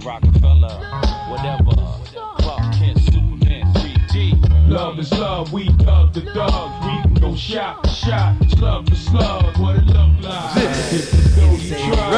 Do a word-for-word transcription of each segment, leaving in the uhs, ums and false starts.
Rockefeller, whatever. Clark Kent, Superman, three D. Love is love, we thug the thugs. We can go shot for shot, slug for slug. What it look like? This is a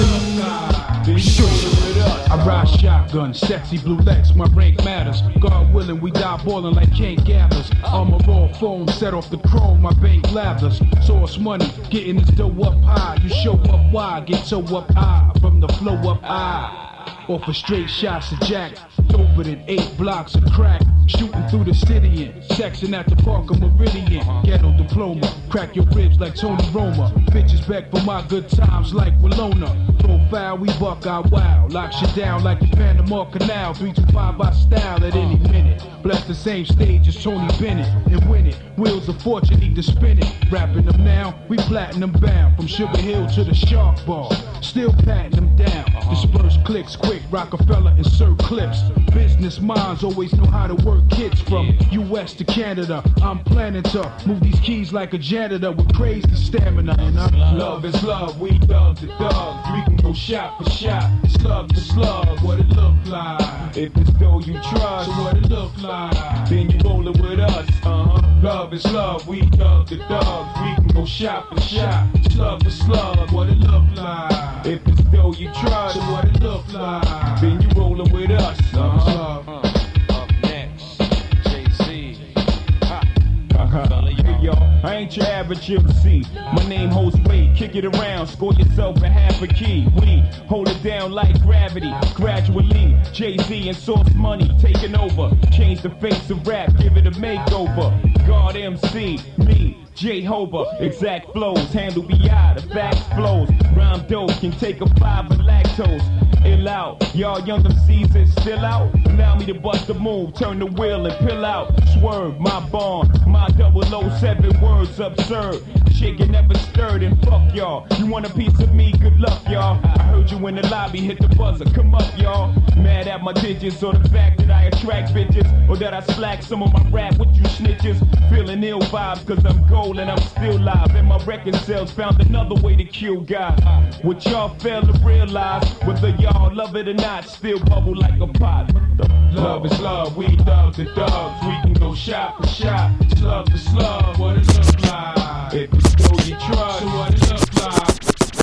revolution. Shush. I ride shotgun, sexy blue Lex, my rank matters. God willing, we die ballin' like Kane Gathers. I'm a raw foam, set off the chrome, my bank lathers. Source money, getting this dough up high. You show up wide, get so up high, from the flow up high. Off of straight shots of jacks, doper than eight blocks of crack. Shooting through the city in, sexing at the Parker Meridian. Ghetto diploma, crack your ribs like Tony Roma. Bitches back for my good times like Willona. Profile, we buck out wild. Lock shit down like the Panama Canal. three two five by style at any minute. Bless the same stage as Tony Bennett and win it. Wheels of fortune need to spin it. Rapping them now, we platinum bound. From Sugar Hill to the Shark Bar. Still patting them down. Disperse clicks quick, Rockefeller insert clips. Business minds always know how to work kids from U S to Canada. I'm planning to move these keys like a janitor with crazy stamina. And I love is love, we thugs to thugs. We can go shot for shot, slug for slug. What it look like? If it's dough you trust, so what it look like? Then you rollin' with us, uh-huh. Love is love, we thug the thugs. We can go shot for shot, slug for slug. What it look like? If it's dough you trust, so what it look like? Then you rollin' with us, uh-huh. Uh, up next, Jay-Z. Ha. Uh-huh. Hey, y'all, I ain't your average M C. My name holds weight, kick it around, score yourself a half a key. We hold it down like gravity, gradually. Jay-Z and Source Money taking over. Change the face of rap, give it a makeover. God M C, me, J Hober, exact flows, handle B I, the facts flows. Rhyme dope can take a five of lactose. Ill out, y'all young M Cs is still out. Allow me to bust the move, turn the wheel and pill out. Swerve, my bond, my double oh seven words absurd. Shit get never stirred and fuck y'all. You want a piece of me, good luck y'all. I heard you in the lobby, hit the buzzer, come up y'all. Mad at my digits or the fact that I attract bitches, or that I slack some of my rap with you snitches. Feeling ill vibes cause I'm gold and I'm still live. And my record sales found another way to kill guys. What y'all fail to realize, whether y'all love it or not, still bubble like a pot. Love is love, we thugs and thugs. We can go shot for shot, slug for slug. What it look like? If it's dough you trust, so what it look like?